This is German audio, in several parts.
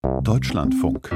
Deutschlandfunk.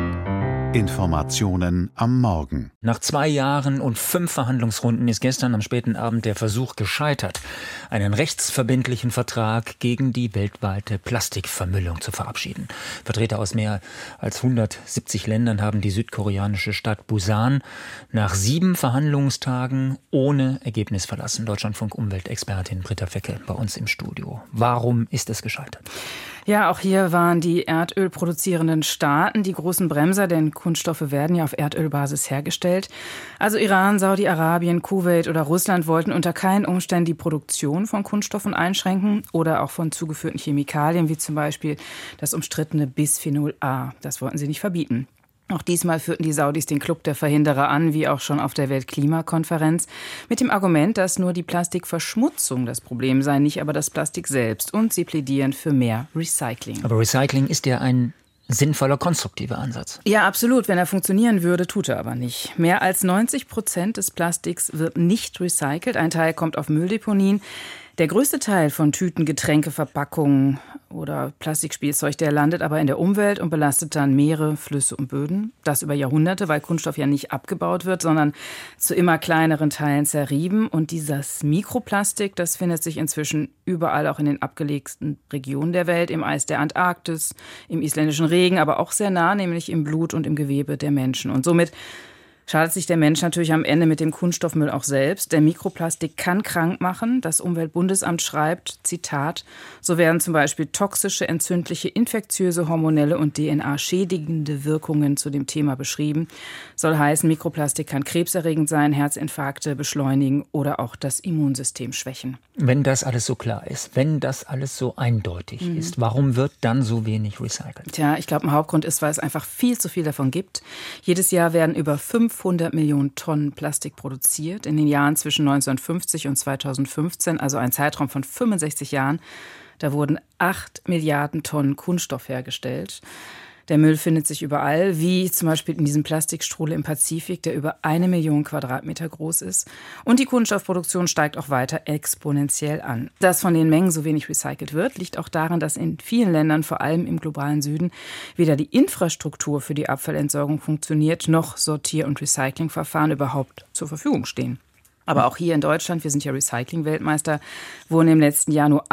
Informationen am Morgen. Nach 2 Jahren und 5 Verhandlungsrunden ist gestern am späten Abend der Versuch gescheitert, einen rechtsverbindlichen Vertrag gegen die weltweite Plastikvermüllung zu verabschieden. Vertreter aus mehr als 170 Ländern haben die südkoreanische Stadt Busan nach 7 Verhandlungstagen ohne Ergebnis verlassen. Deutschlandfunk-Umweltexpertin Britta Fecke bei uns im Studio. Warum ist es gescheitert? Ja, auch hier waren die erdölproduzierenden Staaten die großen Bremser, denn Kunststoffe werden ja auf Erdölbasis hergestellt. Also Iran, Saudi-Arabien, Kuwait oder Russland wollten unter keinen Umständen die Produktion von Kunststoffen einschränken oder auch von zugeführten Chemikalien, wie zum Beispiel das umstrittene Bisphenol A. Das wollten sie nicht verbieten. Auch diesmal führten die Saudis den Club der Verhinderer an, wie auch schon auf der Weltklimakonferenz, mit dem Argument, dass nur die Plastikverschmutzung das Problem sei, nicht aber das Plastik selbst. Und sie plädieren für mehr Recycling. Aber Recycling ist ja ein sinnvoller, konstruktiver Ansatz. Ja, absolut. Wenn er funktionieren würde, tut er aber nicht. Mehr als 90% des Plastiks wird nicht recycelt. Ein Teil kommt auf Mülldeponien. Der größte Teil von Tüten, Getränke, Verpackungen oder Plastikspielzeug, der landet aber in der Umwelt und belastet dann Meere, Flüsse und Böden. Das über Jahrhunderte, weil Kunststoff ja nicht abgebaut wird, sondern zu immer kleineren Teilen zerrieben. Und dieses Mikroplastik, das findet sich inzwischen überall, auch in den abgelegten Regionen der Welt, im Eis der Antarktis, im isländischen Regen, aber auch sehr nah, nämlich im Blut und im Gewebe der Menschen. Und somit schadet sich der Mensch natürlich am Ende mit dem Kunststoffmüll auch selbst. Der Mikroplastik kann krank machen. Das Umweltbundesamt schreibt, Zitat, so werden zum Beispiel toxische, entzündliche, infektiöse, hormonelle und DNA-schädigende Wirkungen zu dem Thema beschrieben. Soll heißen, Mikroplastik kann krebserregend sein, Herzinfarkte beschleunigen oder auch das Immunsystem schwächen. Wenn das alles so klar ist, wenn das alles so eindeutig ist, warum wird dann so wenig recycelt? Tja, ich glaube, ein Hauptgrund ist, weil es einfach viel zu viel davon gibt. Jedes Jahr werden über 500 Millionen Tonnen Plastik produziert. In den Jahren zwischen 1950 und 2015, also ein Zeitraum von 65 Jahren, da wurden 8 Milliarden Tonnen Kunststoff hergestellt. Der Müll findet sich überall, wie zum Beispiel in diesem Plastikstrudel im Pazifik, der über 1 Million Quadratmeter groß ist. Und die Kunststoffproduktion steigt auch weiter exponentiell an. Dass von den Mengen so wenig recycelt wird, liegt auch daran, dass in vielen Ländern, vor allem im globalen Süden, weder die Infrastruktur für die Abfallentsorgung funktioniert, noch Sortier- und Recyclingverfahren überhaupt zur Verfügung stehen. Aber auch hier in Deutschland, wir sind ja Recycling-Weltmeister, wurden im letzten Jahr nur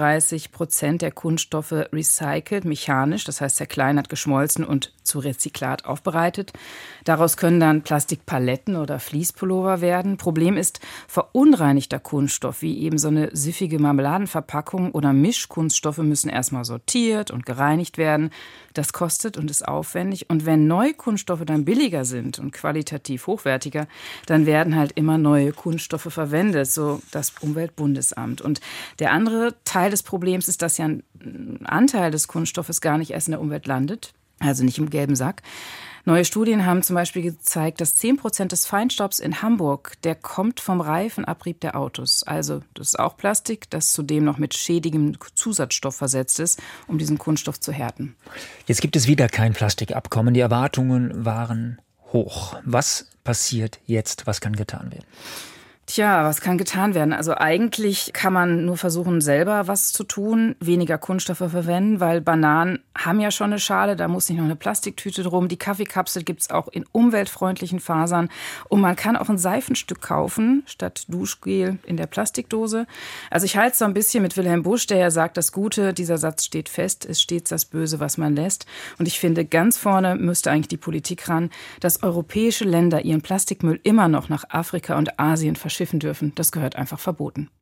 38% der Kunststoffe recycelt, mechanisch, das heißt zerkleinert, geschmolzen und zu Rezyklat aufbereitet. Daraus können dann Plastikpaletten oder Fließpullover werden. Problem ist, verunreinigter Kunststoff, wie eben so eine süffige Marmeladenverpackung oder Mischkunststoffe, müssen erstmal sortiert und gereinigt werden. Das kostet und ist aufwendig. Und wenn Neukunststoffe dann billiger sind und qualitativ hochwertiger, dann werden halt immer neue Kunststoffe verwendet, so das Umweltbundesamt. Und der andere Teil des Problems ist, dass ja ein Anteil des Kunststoffes gar nicht erst in der Umwelt landet, also nicht im gelben Sack. Neue Studien haben zum Beispiel gezeigt, dass 10% des Feinstaubs in Hamburg, der kommt vom Reifenabrieb der Autos. Also das ist auch Plastik, das zudem noch mit schädigem Zusatzstoff versetzt ist, um diesen Kunststoff zu härten. Jetzt gibt es wieder kein Plastikabkommen. Die Erwartungen waren hoch. Was passiert jetzt? Was kann getan werden? Tja, was kann getan werden? Also eigentlich kann man nur versuchen, selber was zu tun, weniger Kunststoffe verwenden, weil Bananen haben ja schon eine Schale, da muss nicht noch eine Plastiktüte drum. Die Kaffeekapsel gibt's auch in umweltfreundlichen Fasern und man kann auch ein Seifenstück kaufen, statt Duschgel in der Plastikdose. Also ich halte es so ein bisschen mit Wilhelm Busch, der ja sagt, das Gute, dieser Satz steht fest, ist stets das Böse, was man lässt. Und ich finde, ganz vorne müsste eigentlich die Politik ran, dass europäische Länder ihren Plastikmüll immer noch nach Afrika und Asien verschiffen dürfen. Das gehört einfach verboten.